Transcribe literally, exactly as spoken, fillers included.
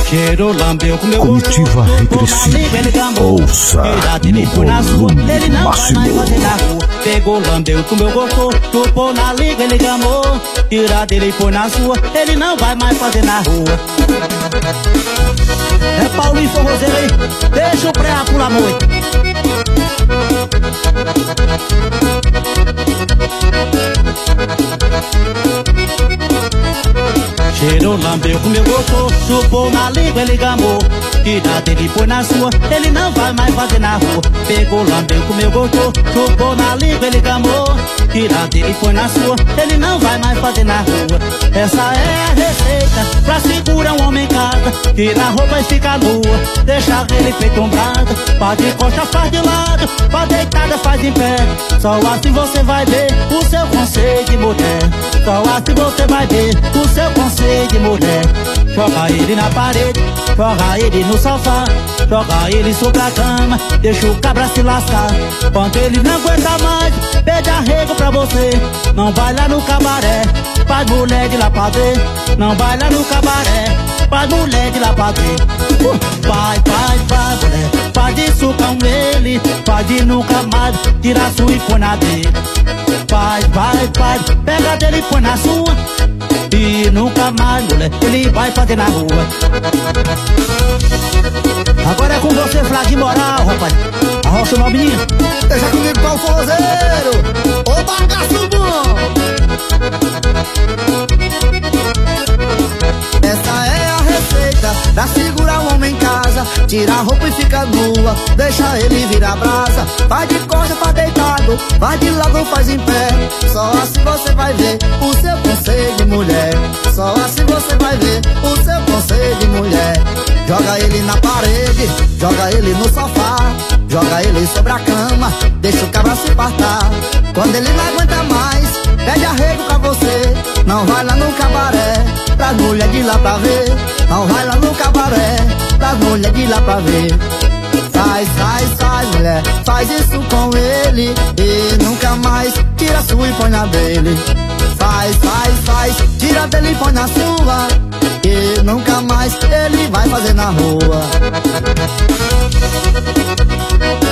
Cheirou, lambeu, comeu Comitiva regressiva. Ouça no volume ele não máximo. vai mais fazer na rua. Pegou, lambeu, comeu, gostou, chupou na língua, ele gamou. Tira dele e põe na sua, ele não vai mais fazer na rua. É Paulinho Forrozeiro aí, deixa o pré pular muito. Cheirou, lambeu, comeu, gostou, chupou na língua, ele gamou. Tira dele e põe na sua, ele não vai mais fazer na rua. Pegou, lambeu, comeu, gostou, chupou na língua, ele gamou. Tira dele e põe na sua, ele não vai mais fazer na rua. Essa é a receita pra segurar um homem em casa. Tira a roupa e fica nua, deixa ele feito um brado. Faz de costa, faz de lado, faz deitada, faz em pé. Só assim você vai ver o seu conceito de mulher. Só assim você vai ver o seu conceito de mulher. Joga ele na parede, joga ele no sofá, joga ele sobre a cama, deixa o cabra se lascar. Quando ele não aguenta mais, pede arrego pra você. Não vai lá no cabaré, faz mulher de lá pra ver. Não vai lá no cabaré, faz mulher de lá pra ver. uh, Vai, vai, vai, mulher, faz isso com ele. Faz de nunca mais, tira a sua e põe na dele. Vai, vai, vai, pega dele e põe na sua. E nunca mais, mulher, ele vai fazer na rua. Agora é com você, Flávio de Moral, rapaz. Arrocha o meu menino. Deixa comigo, Paulo Forrozeiro, ô bagaço bom. Essa é a receita pra segurar o homem em casa. Tira a roupa e fica nua, deixa ele virar brasa. Faz de costa, faz deitado, faz de lado, faz em pé. Só assim você vai ver o seu conceito de mulher. Só assim você vai ver o seu conceito de mulher. Joga ele na parede, joga ele no sofá, joga ele sobre a cama, deixa o cabra se partar. Quando ele não aguenta mais, pede arrego pra você. Não vai lá no cabaré, pras mulher de lá pra ver. Não vai lá no cabaré, pras mulher de lá pra ver. Sai, sai, sai, mulher, faz isso com ele. E nunca mais tira a sua e põe na dele. Faz, faz, faz, tira dele e põe na sua. E nunca mais ele vai fazer na rua.